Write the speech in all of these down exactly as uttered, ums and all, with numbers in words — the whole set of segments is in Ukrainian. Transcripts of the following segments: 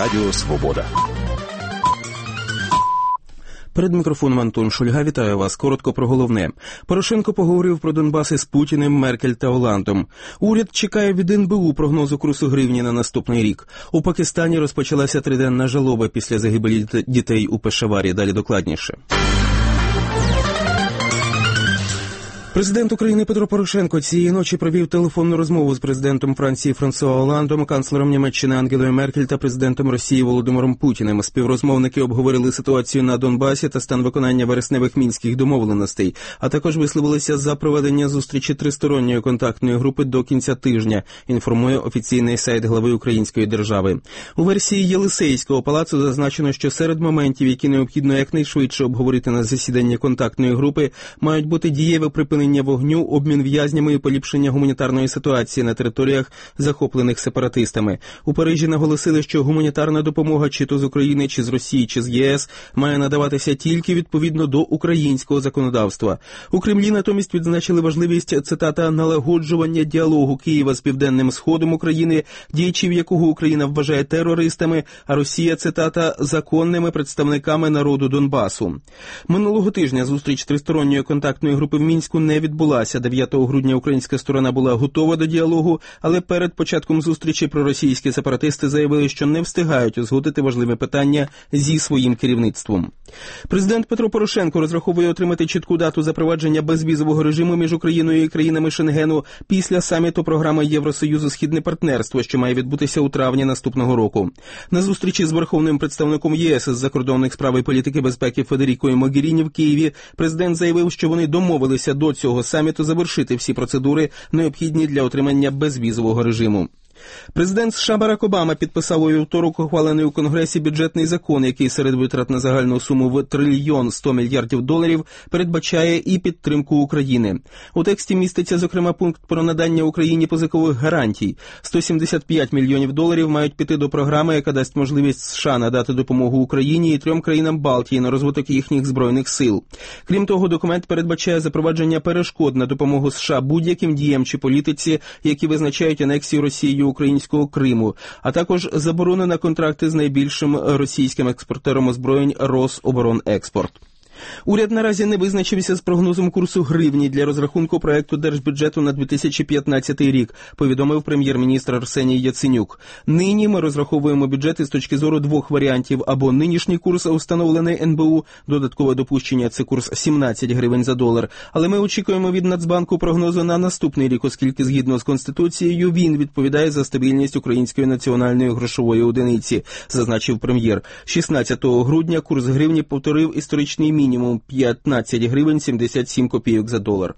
Радіо Свобода. Перед мікрофоном Антон Шульга. Вітаю вас. Коротко про головне. Порошенко поговорив про Донбас із Путіним, Меркель та Олландом. Уряд чекає від ен бе у прогнозу курсу гривні на наступний рік. У Пакистані розпочалася триденна жалоба після загибелі дітей у Пешаварі. Далі докладніше. Президент України Петро Порошенко цієї ночі провів телефонну розмову з президентом Франції Франсуа Олландом, канцлером Німеччини Ангелою Меркель та президентом Росії Володимиром Путіним. Співрозмовники обговорили ситуацію на Донбасі та стан виконання вересневих мінських домовленостей, а також висловилися за проведення зустрічі тристоронньої контактної групи до кінця тижня, інформує офіційний сайт глави Української держави. У версії Єлисейського палацу зазначено, що серед моментів, які необхідно якнайшвидше обговорити на засіданні контактної групи, мають бути дієве припинення вогню, обмін в'язнями і поліпшення гуманітарної ситуації на територіях, захоплених сепаратистами. У Парижі наголосили, що гуманітарна допомога чи то з України, чи з Росії, чи з є ес має надаватися тільки відповідно до українського законодавства. У Кремлі натомість відзначили важливість, цитата, налагоджування діалогу Києва з Південним Сходом України, діячів якого Україна вважає терористами, а Росія, цитата, законними представниками народу Донбасу. Минулого тижня зустріч тристоронньої контактної групи в Мінську не відбулася. дев'ятого грудня українська сторона була готова до діалогу, але перед початком зустрічі проросійські сепаратисти заявили, що не встигають узгодити важливі питання зі своїм керівництвом. Президент Петро Порошенко розраховує отримати чітку дату запровадження безвізового режиму між Україною і країнами Шенгену після саміту програми Євросоюзу «Східне партнерство», що має відбутися у травні наступного року. На зустрічі з верховним представником є ес із закордонних справ і політики безпеки Федерікою Могеріні в Києві президент заявив, що вони домовилися до цього саміту завершити всі процедури, необхідні для отримання безвізового режиму. Президент США Барак Обама підписав у вівторок ухвалений у Конгресі бюджетний закон, який серед витрат на загальну суму в трильйон сто мільярдів доларів передбачає і підтримку України. У тексті міститься, зокрема, пункт про надання Україні позикових гарантій. сто сімдесят п'ять мільйонів доларів мають піти до програми, яка дасть можливість США надати допомогу Україні і трьом країнам Балтії на розвиток їхніх збройних сил. Крім того, документ передбачає запровадження перешкод на допомогу США будь-яким діям чи політиці, які визначають анексію Росією українського Криму, а також заборони на контракти з найбільшим російським експортером озброєнь Рособоронекспорт. Уряд наразі не визначився з прогнозом курсу гривні для розрахунку проекту держбюджету на дві тисячі п'ятнадцятий рік, повідомив прем'єр-міністр Арсеній Яценюк. Нині ми розраховуємо бюджети з точки зору двох варіантів: або нинішній курс, встановлений ен бе у, додаткове допущення – це курс сімнадцять гривень за долар, але ми очікуємо від Нацбанку прогнозу на наступний рік, оскільки згідно з Конституцією він відповідає за стабільність української національної грошової одиниці, зазначив прем'єр. шістнадцятого грудня курс гривні повторив історичний мінімум. Мінімум п'ятнадцять гривень сімдесят сім копійок за долар.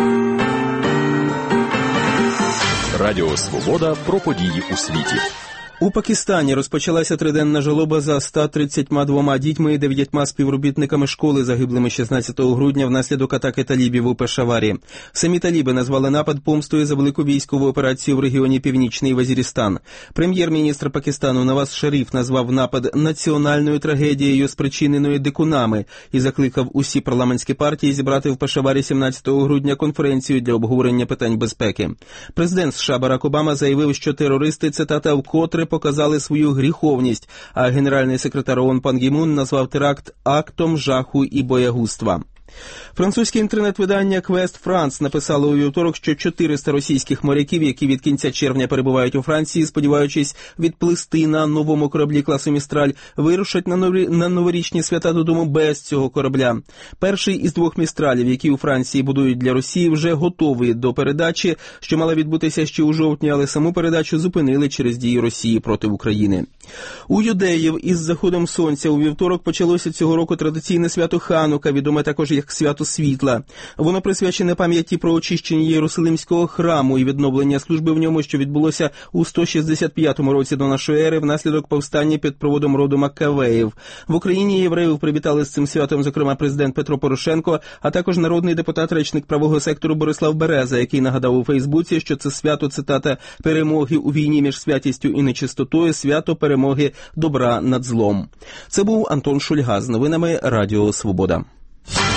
Радіо Свобода про події у світі. У Пакистані розпочалася триденна жалоба за ста тридцятьма двома дітьми і дев'ятьма співробітниками школи, загиблими шістнадцятого грудня внаслідок атаки талібів у Пешаварі. Самі таліби назвали напад помстою за велику військову операцію в регіоні Північний Вазірістан. Прем'єр-міністр Пакистану Наваз Шариф назвав напад національною трагедією, спричиненою дикунами, і закликав усі парламентські партії зібрати в Пешаварі сімнадцятого грудня конференцію для обговорення питань безпеки. Президент США Барак Обама заявив, що терористи, цитата, вкотре показали свою гріховність, а генеральний секретар ООН Пан Гі Мун назвав теракт актом жаху і боягузтва. Французьке інтернет-видання Квест Франс написало у вівторок, що чотириста російських моряків, які від кінця червня перебувають у Франції, сподіваючись відплисти на новому кораблі класу Містраль, вирушать на, нові... на новорічні свята додому без цього корабля. Перший із двох Містралів, які у Франції будують для Росії, вже готовий до передачі, що мала відбутися ще у жовтні, але саму передачу зупинили через дії Росії проти України. У юдеїв із заходом сонця у вівторок почалося цього року традиційне свято Ханука, відоме також як свято світла. Воно присвячене пам'яті про очищення Єрусалимського храму і відновлення служби в ньому, що відбулося у сто шістдесят п'ятому році до нашої ери внаслідок повстання під проводом роду Маккавеїв. В Україні євреїв привітали з цим святом, зокрема, президент Петро Порошенко, а також народний депутат, речник правого сектору Борислав Береза, який нагадав у Фейсбуці, що це свято, цитата, перемоги у війні між святістю і нечистотою, свято перемоги добра над злом. Це був Антон Шульга з новинами Радіо Свобода.